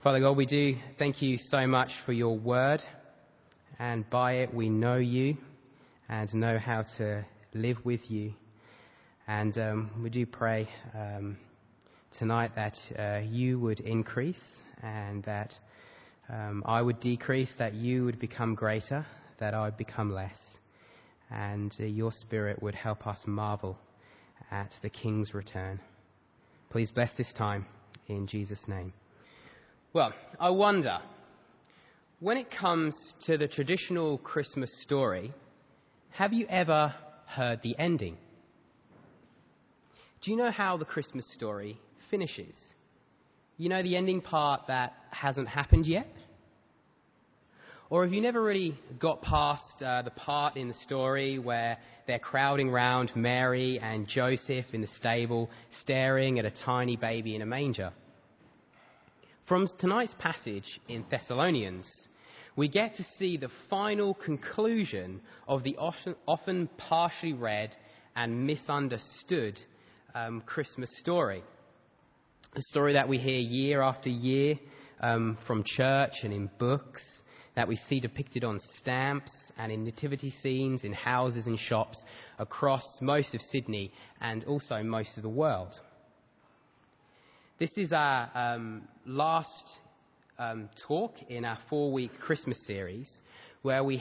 Father God, we do thank you so much for your word, and by it we know you and know how to live with you. And we do pray tonight that you would increase and that I would decrease, that you would become greater, that I would become less, and your Spirit would help us marvel at the King's return. Please bless this time in Jesus' name. Well, I wonder, when it comes to the traditional Christmas story, have you ever heard the ending? Do you know how the Christmas story finishes? You know the ending part that hasn't happened yet? Or have you never really got past the part in the story where they're crowding round Mary and Joseph in the stable, staring at a tiny baby in a manger? From tonight's passage in Thessalonians, we get to see the final conclusion of the often partially read and misunderstood Christmas story. A story that we hear year after year from church and in books, that we see depicted on stamps and in nativity scenes in houses and shops across most of Sydney and also most of the world. This is our last talk in our 4-week Christmas series, where we've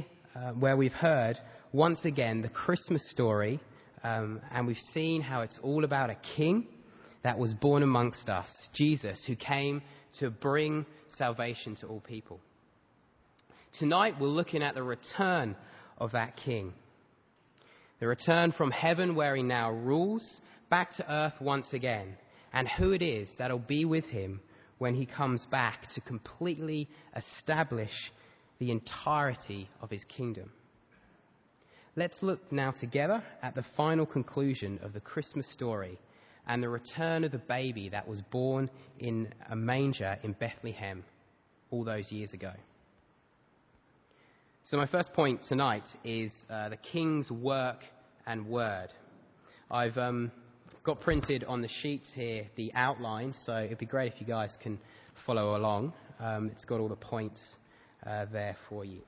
heard once again the Christmas story, and we've seen how it's all about a king that was born amongst us, Jesus, who came to bring salvation to all people. Tonight we're looking at the return of that king. The return from heaven, where he now rules, back to earth once again, and who it is that'll be with him when he comes back to completely establish the entirety of his kingdom. Let's look now together at the final conclusion of the Christmas story and the return of the baby that was born in a manger in Bethlehem all those years ago. So my first point tonight is the King's work and word. I've got printed on the sheets here the outline, so it'd be great if you guys can follow along. It's got all the points there for you.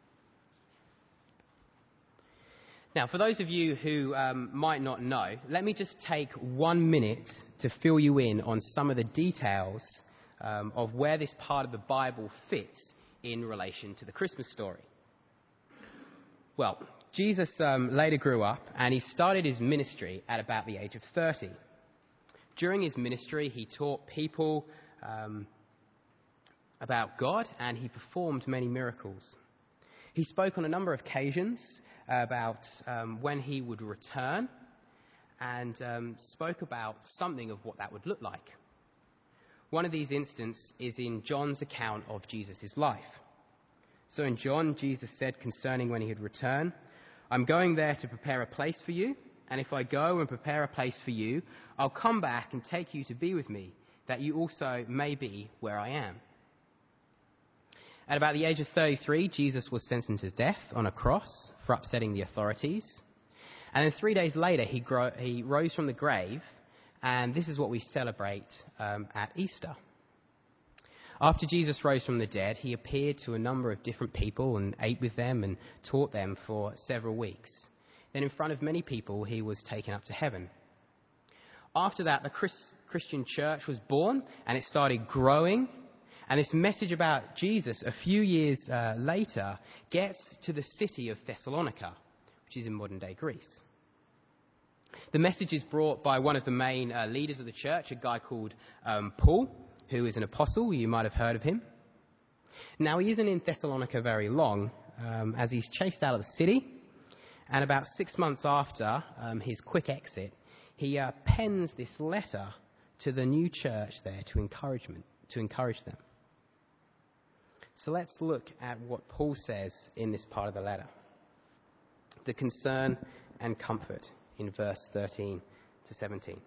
Now, for those of you who might not know, let me just take 1 minute to fill you in on some of the details of where this part of the Bible fits in relation to the Christmas story. Well, Jesus later grew up and he started his ministry at about the age of 30. During his ministry, he taught people about God and he performed many miracles. He spoke on a number of occasions about when he would return and spoke about something of what that would look like. One of these instances is in John's account of Jesus' life. So in John, Jesus said concerning when he would return, "I'm going there to prepare a place for you, and if I go and prepare a place for you, I'll come back and take you to be with me, that you also may be where I am." At about the age of 33, Jesus was sentenced to death on a cross for upsetting the authorities. And then 3 days later, he rose from the grave, and this is what we celebrate at Easter. After Jesus rose from the dead, he appeared to a number of different people and ate with them and taught them for several weeks. Then in front of many people, he was taken up to heaven. After that, the Christian church was born and it started growing. And this message about Jesus a few years later gets to the city of Thessalonica, which is in modern-day Greece. The message is brought by one of the main leaders of the church, a guy called Paul, who is an apostle. You might have heard of him. Now, he isn't in Thessalonica very long, as he's chased out of the city. And about 6 months after his quick exit, he pens this letter to the new church there to encourage them. So let's look at what Paul says in this part of the letter. The concern and comfort in verse 13 to 17.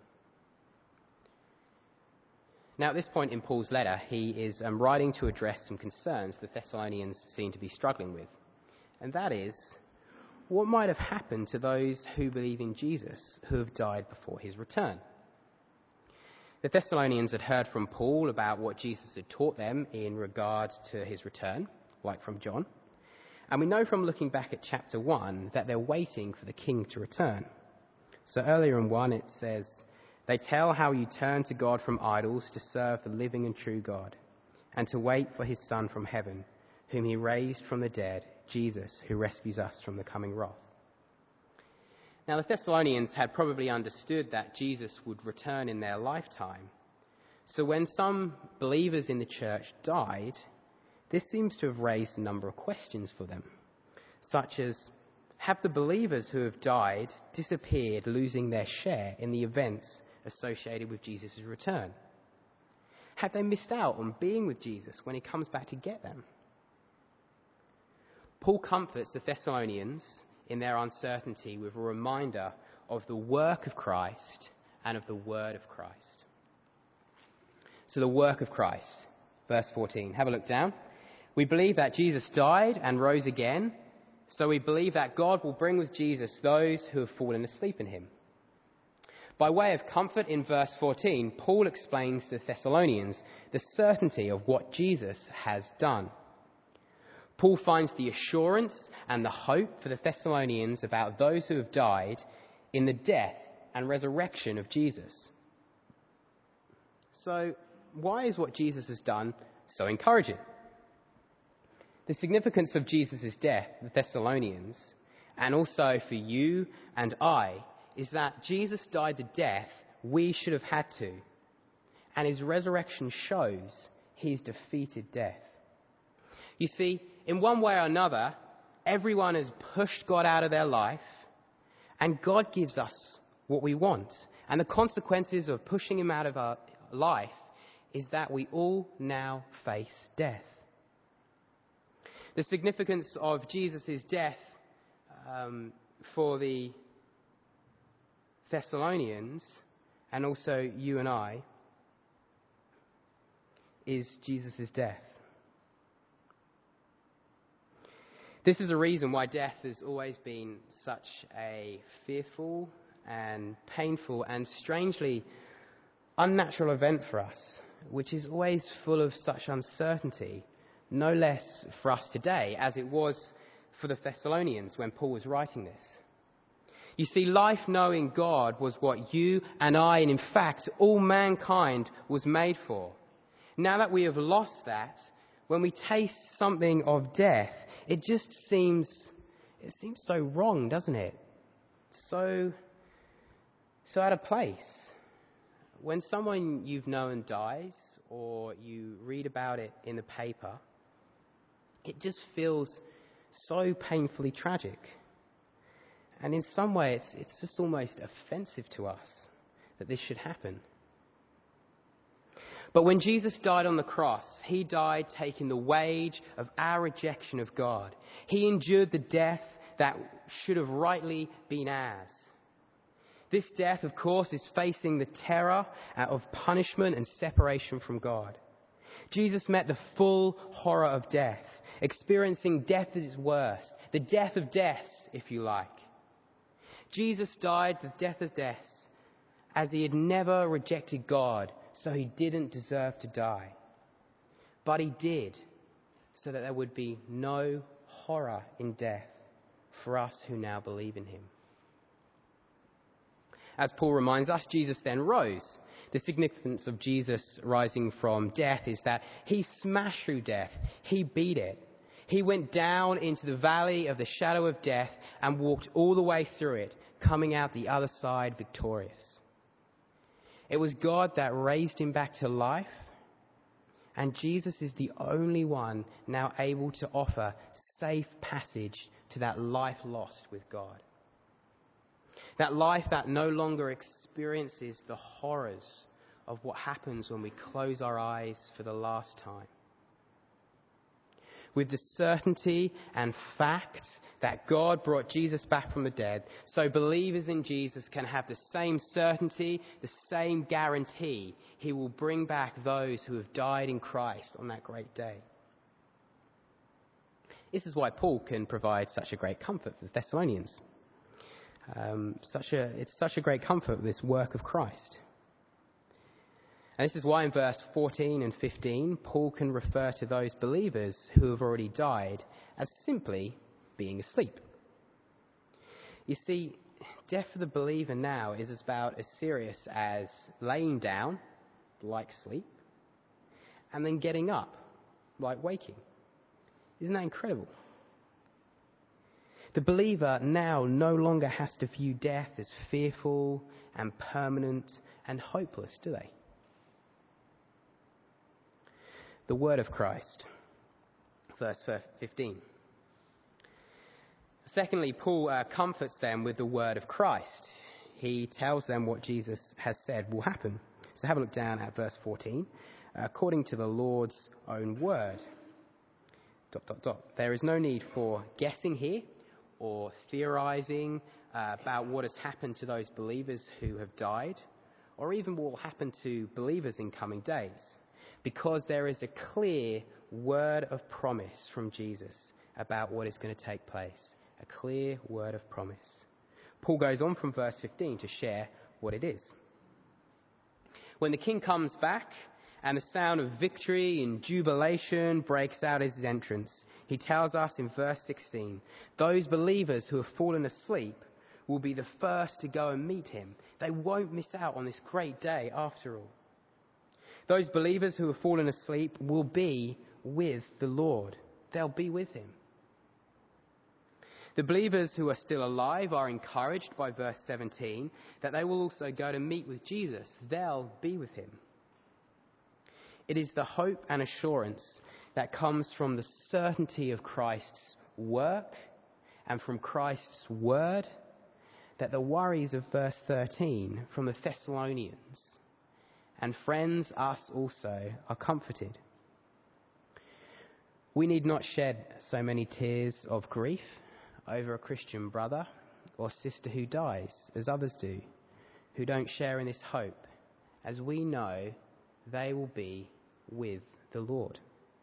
Now, at this point in Paul's letter, he is writing to address some concerns the Thessalonians seem to be struggling with. And that is, what might have happened to those who believe in Jesus who have died before his return? The Thessalonians had heard from Paul about what Jesus had taught them in regard to his return, like from John. And we know from looking back at chapter 1 that they're waiting for the king to return. So earlier in 1 it says, "They tell how you turned to God from idols to serve the living and true God, and to wait for his Son from heaven, whom he raised from the dead, Jesus, who rescues us from the coming wrath." Now the Thessalonians had probably understood that Jesus would return in their lifetime. So when some believers in the church died, this seems to have raised a number of questions for them, such as, have the believers who have died disappeared, losing their share in the events associated with Jesus' return? Have they missed out on being with Jesus when he comes back to get them? Paul comforts the Thessalonians in their uncertainty with a reminder of the work of Christ and of the word of Christ. So the work of Christ, verse 14, have a look down. "We believe that Jesus died and rose again, so we believe that God will bring with Jesus those who have fallen asleep in him." By way of comfort in verse 14, Paul explains to the Thessalonians the certainty of what Jesus has done. Paul finds the assurance and the hope for the Thessalonians about those who have died in the death and resurrection of Jesus. So, why is what Jesus has done so encouraging? The significance of Jesus' death, the Thessalonians, and also for you and I, is that Jesus died the death we should have had to, and his resurrection shows he's defeated death. You see, in one way or another, everyone has pushed God out of their life, and God gives us what we want. And the consequences of pushing him out of our life is that we all now face death. The significance of Jesus' death for the Thessalonians, and also you and I, is Jesus' death. This is the reason why death has always been such a fearful and painful and strangely unnatural event for us, which is always full of such uncertainty, no less for us today as it was for the Thessalonians when Paul was writing this. You see, life knowing God was what you and I, and in fact all mankind, was made for. Now that we have lost that, when we taste something of death, it just seems so wrong, doesn't it? So out of place. When someone you've known dies, or you read about it in the paper, it just feels so painfully tragic. And in some way, it's just almost offensive to us that this should happen. But when Jesus died on the cross, he died taking the wage of our rejection of God. He endured the death that should have rightly been ours. This death, of course, is facing the terror of punishment and separation from God. Jesus met the full horror of death, experiencing death at its worst, the death of deaths, if you like. Jesus died the death of deaths as he had never rejected God, so he didn't deserve to die. But he did, so that there would be no horror in death for us who now believe in him. As Paul reminds us, Jesus then rose. The significance of Jesus rising from death is that he smashed through death. He beat it. He went down into the valley of the shadow of death and walked all the way through it, coming out the other side victorious. It was God that raised him back to life, and Jesus is the only one now able to offer safe passage to that life lost with God. That life that no longer experiences the horrors of what happens when we close our eyes for the last time. With the certainty and fact that God brought Jesus back from the dead, so believers in Jesus can have the same certainty, the same guarantee he will bring back those who have died in Christ on that great day. This is why Paul can provide such a great comfort for the Thessalonians. It's such a great comfort, this work of Christ. And this is why in verse 14 and 15, Paul can refer to those believers who have already died as simply being asleep. You see, death for the believer now is about as serious as laying down, like sleep, and then getting up, like waking. Isn't that incredible? The believer now no longer has to view death as fearful and permanent and hopeless, do they? The word of Christ. Verse 15. Secondly, Paul comforts them with the word of Christ. He tells them what Jesus has said will happen. So have a look down at verse 14. According to the Lord's own word. ... There is no need for guessing here or theorizing about what has happened to those believers who have died, or even what will happen to believers in coming days, because there is a clear word of promise from Jesus about what is going to take place. A clear word of promise. Paul goes on from verse 15 to share what it is. When the king comes back and the sound of victory and jubilation breaks out at his entrance, he tells us in verse 16, those believers who have fallen asleep will be the first to go and meet him. They won't miss out on this great day after all. Those believers who have fallen asleep will be with the Lord. They'll be with him. The believers who are still alive are encouraged by verse 17 that they will also go to meet with Jesus. They'll be with him. It is the hope and assurance that comes from the certainty of Christ's work and from Christ's word that the worries of verse 13 from the Thessalonians and friends, us also, are comforted. We need not shed so many tears of grief over a Christian brother or sister who dies, as others do, who don't share in this hope, as we know they will be with the Lord.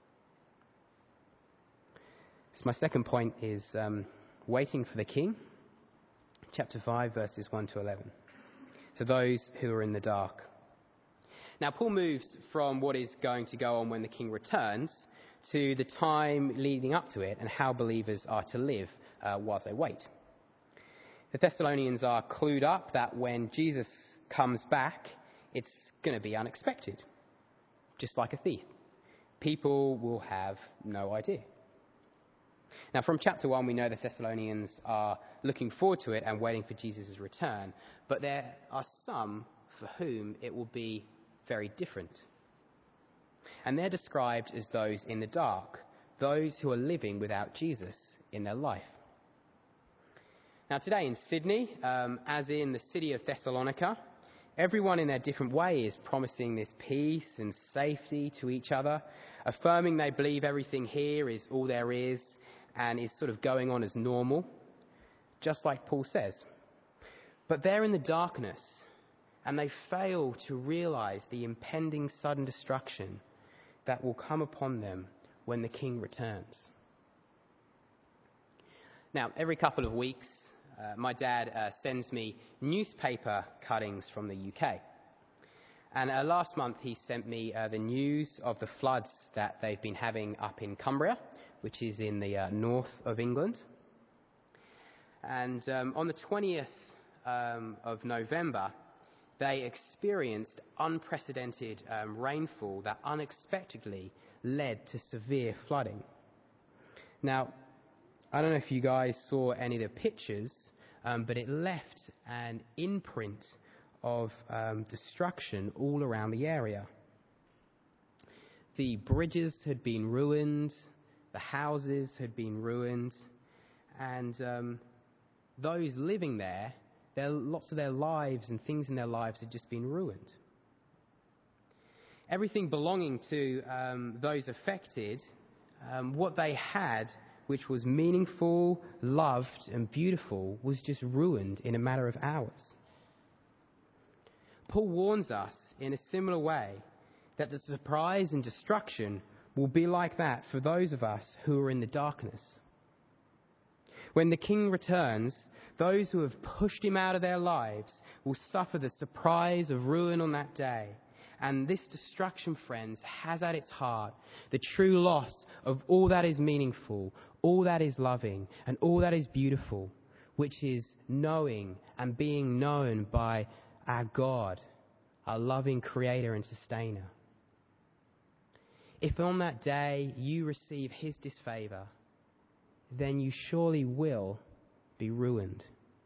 So my second point is waiting for the King. Chapter 5, verses 1 to 11. So those who are in the dark. Now, Paul moves from what is going to go on when the King returns to the time leading up to it and how believers are to live whilst they wait. The Thessalonians are clued up that when Jesus comes back, it's going to be unexpected, just like a thief. People will have no idea. Now, from chapter 1, we know the Thessalonians are looking forward to it and waiting for Jesus' return, but there are some for whom it will be very different. And they're described as those in the dark, those who are living without Jesus in their life. Now today in Sydney, as in the city of Thessalonica, everyone in their different way is promising this peace and safety to each other, affirming they believe everything here is all there is and is sort of going on as normal, just like Paul says. But they're in the darkness and they fail to realize the impending sudden destruction that will come upon them when the King returns. Now, every couple of weeks, my dad sends me newspaper cuttings from the UK. And last month he sent me the news of the floods that they've been having up in Cumbria, which is in the north of England. And on the 20th of November, they experienced unprecedented rainfall that unexpectedly led to severe flooding. Now, I don't know if you guys saw any of the pictures, but it left an imprint of destruction all around the area. The bridges had been ruined, the houses had been ruined, and those living there, lots of their lives and things in their lives had just been ruined. Everything belonging to those affected, what they had, which was meaningful, loved, and beautiful, was just ruined in a matter of hours. Paul warns us in a similar way that the surprise and destruction will be like that for those of us who are in the darkness. When the King returns, those who have pushed him out of their lives will suffer the surprise of ruin on that day, And this destruction, friends, has at its heart the true loss of all that is meaningful, all that is loving, and all that is beautiful, which is knowing and being known by our God, our loving creator and sustainer. If on that day you receive his disfavor, then you surely will be ruined.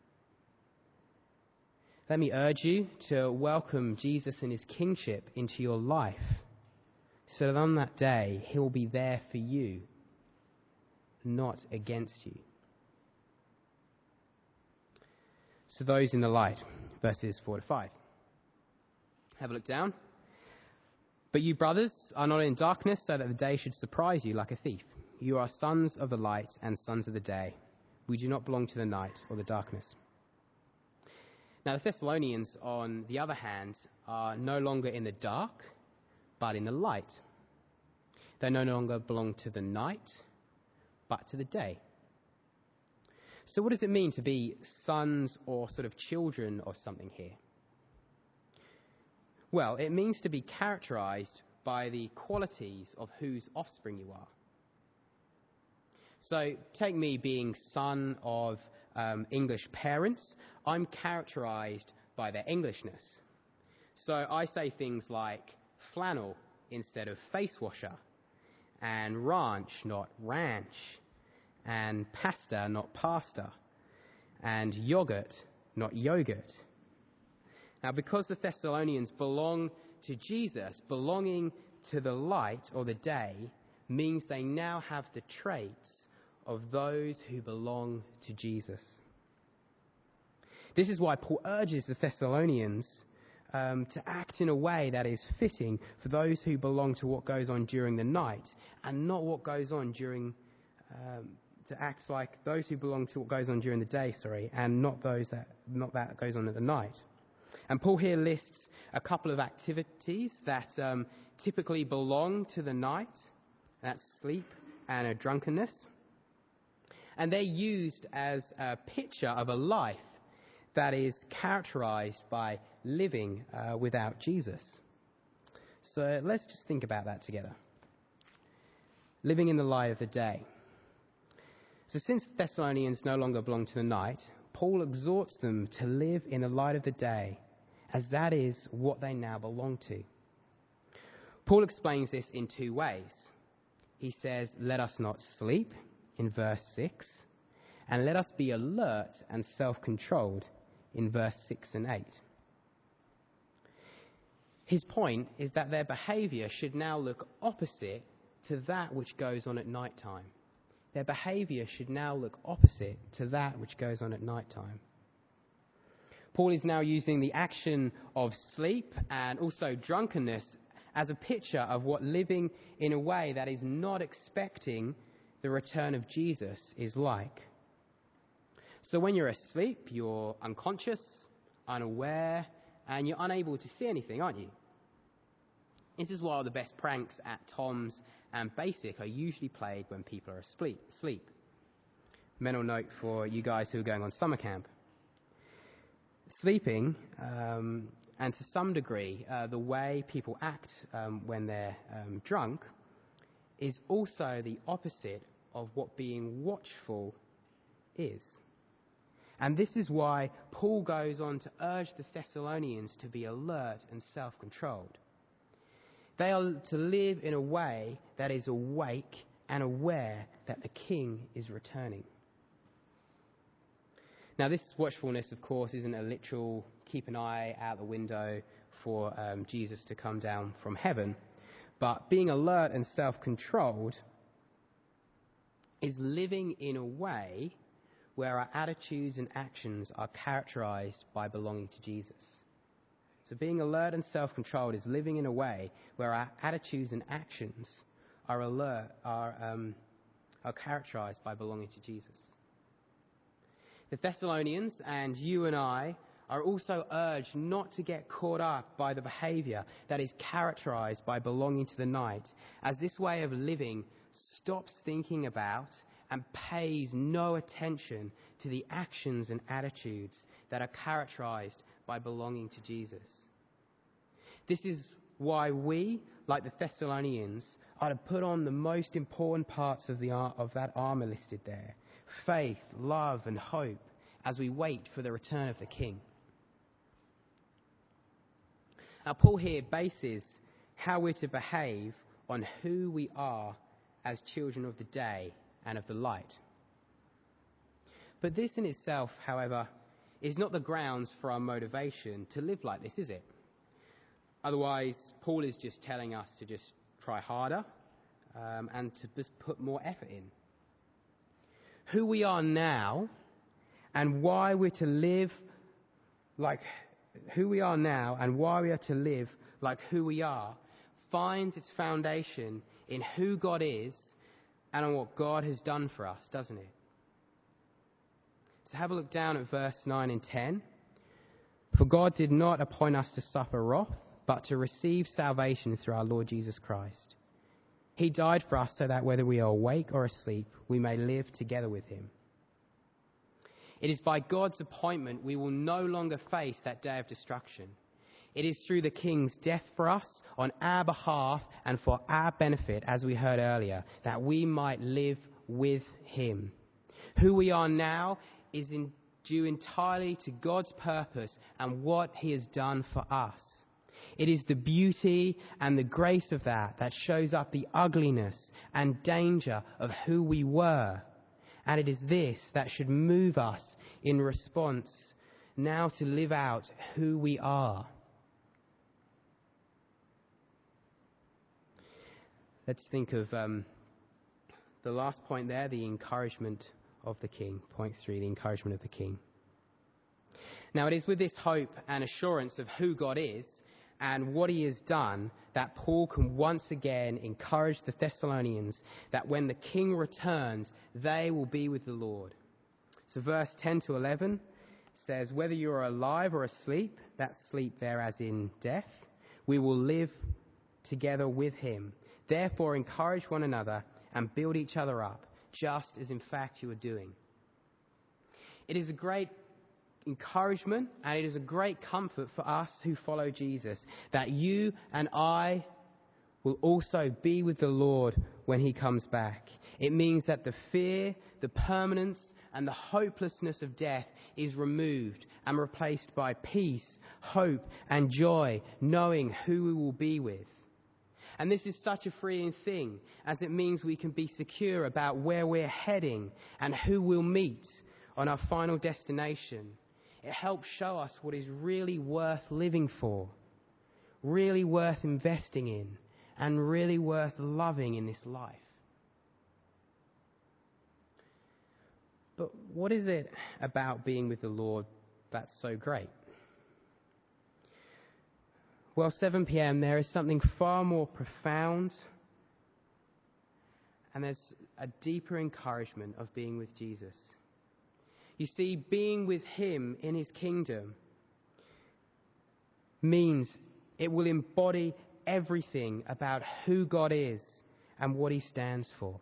Let me urge you to welcome Jesus and his kingship into your life, so that on that day he will be there for you, not against you. So those in the light, verses 4 to 5. Have a look down. But you, brothers, are not in darkness, so that the day should surprise you like a thief. You are sons of the light and sons of the day. We do not belong to the night or the darkness. Now, the Thessalonians, on the other hand, are no longer in the dark, but in the light. They no longer belong to the night, but to the day. So what does it mean to be sons or sort of children of something here? Well, it means to be characterized by the qualities of whose offspring you are. So take me being son of English parents. I'm characterized by their Englishness. So I say things like flannel instead of face washer, and ranch, not ranch, and pasta, not pasta, and yogurt, not yogurt. Now, because the Thessalonians belong to Jesus, belonging to the light or the day means they now have the traits of those who belong to Jesus. This is why Paul urges the Thessalonians to act in a way that is fitting for those who belong to what goes on during the night, and not what goes on during, to act like those who belong to what goes on during the day, and not that goes on at the night. And Paul here lists a couple of activities that typically belong to the night. That's sleep and a drunkenness. And they're used as a picture of a life that is characterized by living without Jesus. So let's just think about that together. Living in the light of the day. So since the Thessalonians no longer belong to the night, Paul exhorts them to live in the light of the day, as that is what they now belong to. Paul explains this in two ways. He says, let us not sleep, in verse 6, and let us be alert and self-controlled, in verse 6 and 8. His point is that their behaviour should now look opposite to that which goes on at night time. Their behaviour should now look opposite to that which goes on at night time. Paul is now using the action of sleep and also drunkenness as a picture of what living in a way that is not expecting the return of Jesus is like. So when you're asleep, you're unconscious, unaware, and you're unable to see anything, aren't you? This is why the best pranks at Tom's and Basic are usually played when people are asleep. Mental note for you guys who are going on summer camp. Sleeping, and to some degree, the way people act when they're drunk, is also the opposite of what being watchful is. And this is why Paul goes on to urge the Thessalonians to be alert and self-controlled. They are to live in a way that is awake and aware that the King is returning. Now, this watchfulness, of course, isn't a literal keep an eye out the window for Jesus to come down from heaven. But being alert and self-controlled is living in a way where our attitudes and actions are characterized by belonging to Jesus. So being alert and self-controlled is living in a way where our attitudes and actions are characterized by belonging to Jesus. The Thessalonians and you and I are also urged not to get caught up by the behavior that is characterized by belonging to the night, as this way of living stops thinking about and pays no attention to the actions and attitudes that are characterized by belonging to Jesus. This is why we, like the Thessalonians, are to put on the most important parts of that armour listed there: faith, love, and hope, as we wait for the return of the King. Now, Paul here bases how we're to behave on who we are as children of the day and of the light. But this in itself, however, is not the grounds for our motivation to live like this, is it? Otherwise, Paul is just telling us to just try harder and to just put more effort in. Who we are now and why we're to live like who we are finds its foundation in who God is and on what God has done for us, doesn't it? So have a look down at verse 9 and 10. For God did not appoint us to suffer wrath, but to receive salvation through our Lord Jesus Christ. He died for us so that whether we are awake or asleep, we may live together with him. It is by God's appointment we will no longer face that day of destruction. It is through the King's death for us, on our behalf and for our benefit, as we heard earlier, that we might live with him. Who we are now is due entirely to God's purpose and what he has done for us. It is the beauty and the grace of that shows up the ugliness and danger of who we were. And it is this that should move us in response now to live out who we are. Let's think of the last point there, the encouragement of the King. Point 3, the encouragement of the King. Now, it is with this hope and assurance of who God is and what he has done that Paul can once again encourage the Thessalonians that when the King returns, they will be with the Lord. So verse 10 to 11 says, whether you are alive or asleep, that's sleep there as in death, we will live together with him. Therefore, encourage one another and build each other up, just as in fact you are doing. It is a great encouragement and it is a great comfort for us who follow Jesus that you and I will also be with the Lord when he comes back. It means that the fear, the permanence and the hopelessness of death is removed and replaced by peace, hope and joy, knowing who we will be with. And this is such a freeing thing, as it means we can be secure about where we're heading and who we'll meet on our final destination. It helps show us what is really worth living for, really worth investing in, and really worth loving in this life. But what is it about being with the Lord that's so great? Well, 7 p.m, there is something far more profound, and there's a deeper encouragement of being with Jesus. You see, being with him in his kingdom means it will embody everything about who God is and what he stands for.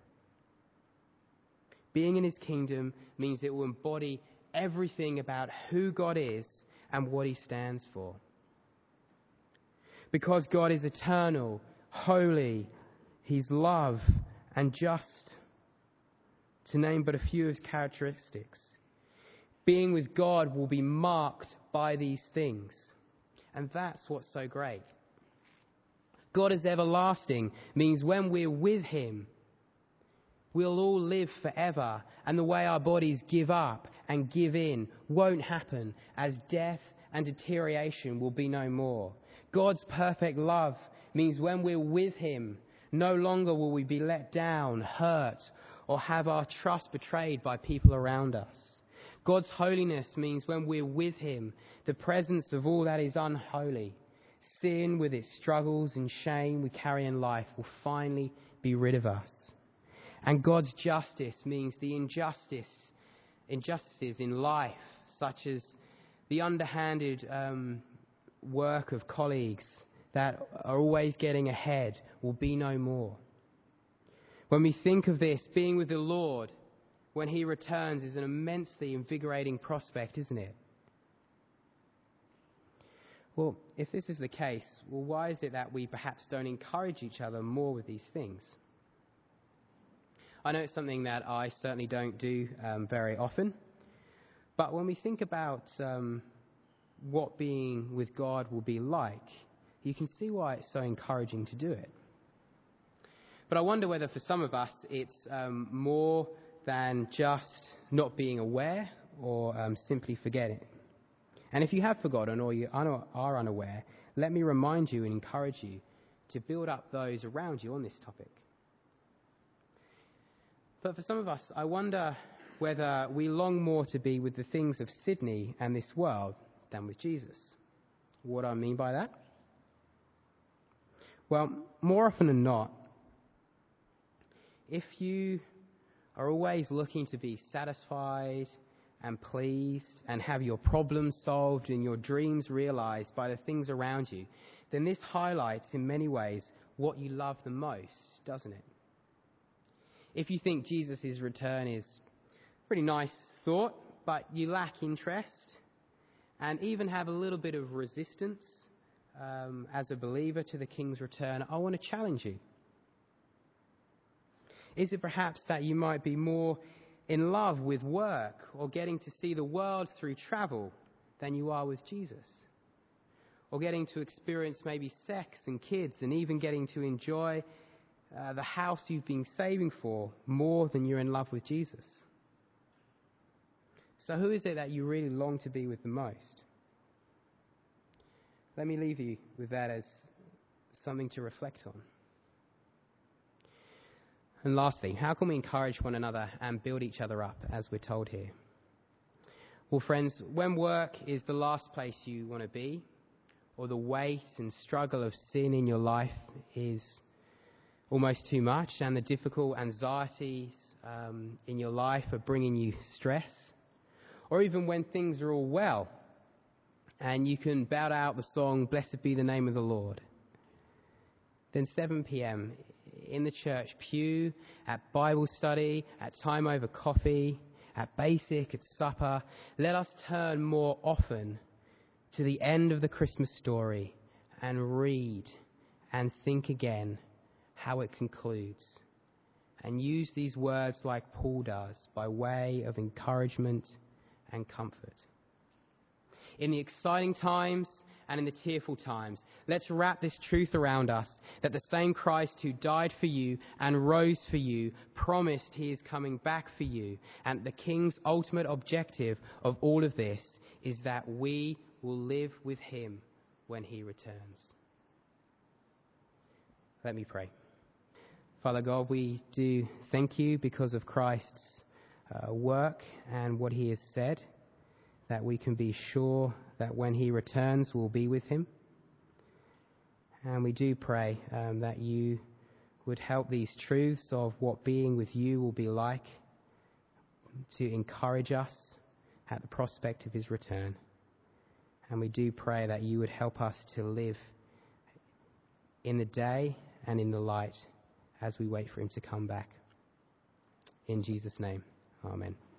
Being in his kingdom means it will embody everything about who God is and what he stands for. Because God is eternal, holy, he's love and just, to name but a few of his characteristics. Being with God will be marked by these things. And that's what's so great. God is everlasting means when we're with him, we'll all live forever. And the way our bodies give up and give in won't happen, as death and deterioration will be no more. God's perfect love means when we're with him, no longer will we be let down, hurt, or have our trust betrayed by people around us. God's holiness means when we're with him, the presence of all that is unholy, sin with its struggles and shame we carry in life, will finally be rid of us. And God's justice means the injustices in life, such as the underhanded work of colleagues that are always getting ahead, will be no more. When we think of this, being with the Lord when he returns is an immensely invigorating prospect, isn't it? Well, if this is the case, well, why is it that we perhaps don't encourage each other more with these things? I know it's something that I certainly don't do very often, but when we think about what being with God will be like, you can see why it's so encouraging to do it. But I wonder whether for some of us it's more than just not being aware or simply forgetting. And if you have forgotten or you are unaware, let me remind you and encourage you to build up those around you on this topic. But for some of us, I wonder whether we long more to be with the things of Sydney and this world than with Jesus. What do I mean by that? Well, more often than not, if you are always looking to be satisfied and pleased and have your problems solved and your dreams realized by the things around you, then this highlights in many ways what you love the most, doesn't it? If you think Jesus' return is a pretty nice thought, but you lack interest and even have a little bit of resistance as a believer to the King's return, I want to challenge you. Is it perhaps that you might be more in love with work or getting to see the world through travel than you are with Jesus? Or getting to experience maybe sex and kids and even getting to enjoy the house you've been saving for more than you're in love with Jesus? So who is it that you really long to be with the most? Let me leave you with that as something to reflect on. And lastly, how can we encourage one another and build each other up, as we're told here? Well, friends, when work is the last place you want to be, or the weight and struggle of sin in your life is almost too much, and the difficult anxieties in your life are bringing you stress, or even when things are all well, and you can bout out the song, "Blessed be the name of the Lord," then 7 p.m. in the church pew, at Bible study, at time over coffee, at basic, at supper, let us turn more often to the end of the Christmas story and read and think again how it concludes, and use these words like Paul does by way of encouragement and comfort. In the exciting times and in the tearful times, let's wrap this truth around us that the same Christ who died for you and rose for you promised he is coming back for you, and the King's ultimate objective of all of this is that we will live with him when he returns. Let me pray. Father God, we do thank you because of Christ's work and what he has said, that we can be sure that when he returns, we'll be with him. And we do pray that you would help these truths of what being with you will be like to encourage us at the prospect of his return. And we do pray that you would help us to live in the day and in the light as we wait for him to come back. In Jesus' name, amen.